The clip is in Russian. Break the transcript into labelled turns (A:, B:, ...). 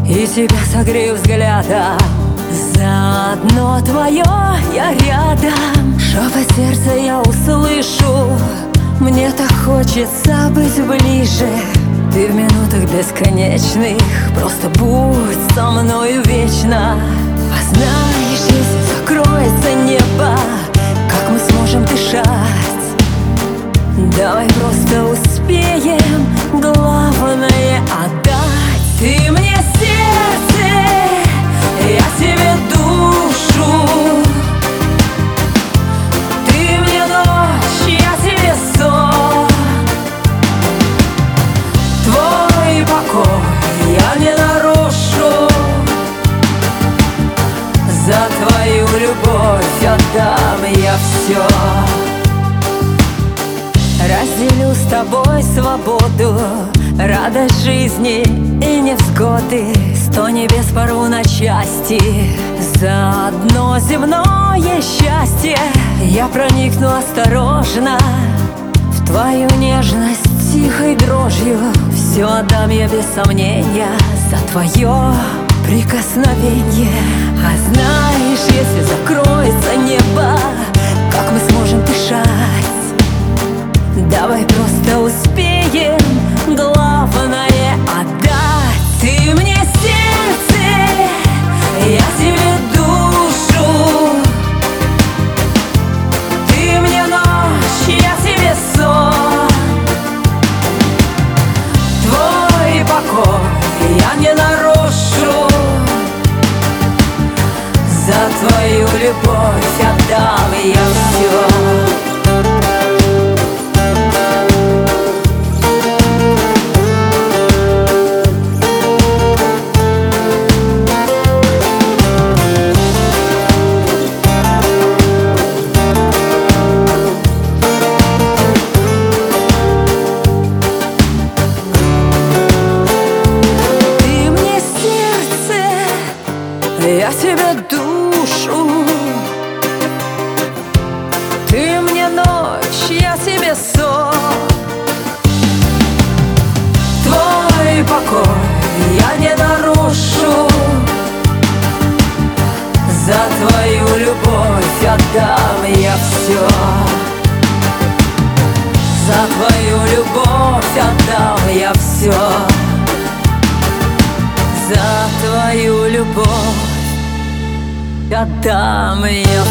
A: и тебя согрею взглядом. Заодно твое я рядом, шепот сердца я услышу. Мне так хочется быть ближе. Ты в минутах бесконечных просто будь со мною вечно. А знаешь, если закроется небо, как мы сможем дышать? Давай просто успеем главное отдать. Ты мне сердце, я тебе душу. Ты мне ночь, я тебе сон. Твой покой я не нарушу. За твою любовь отдам я все. Разделю с тобой свободу, радость жизни и невзгоды. 100 небес порву на части, за одно земное счастье. Я проникну осторожно в твою нежность тихой дрожью. Все отдам я без сомнения за твое прикосновение. А знаешь, если закроется небо, как мы сможем дышать? Давай просто успеем главное отдать. Ты мне сердце, я тебе душу. Ты мне ночь, я тебе сон. Твой покой я не нарушу. За твою любовь отдам я все. Я тебе душу, ты мне ночь, я тебе сон. Твой покой я не нарушу. За твою любовь отдам я все. За твою любовь отдам я все. За твою любовь отдам я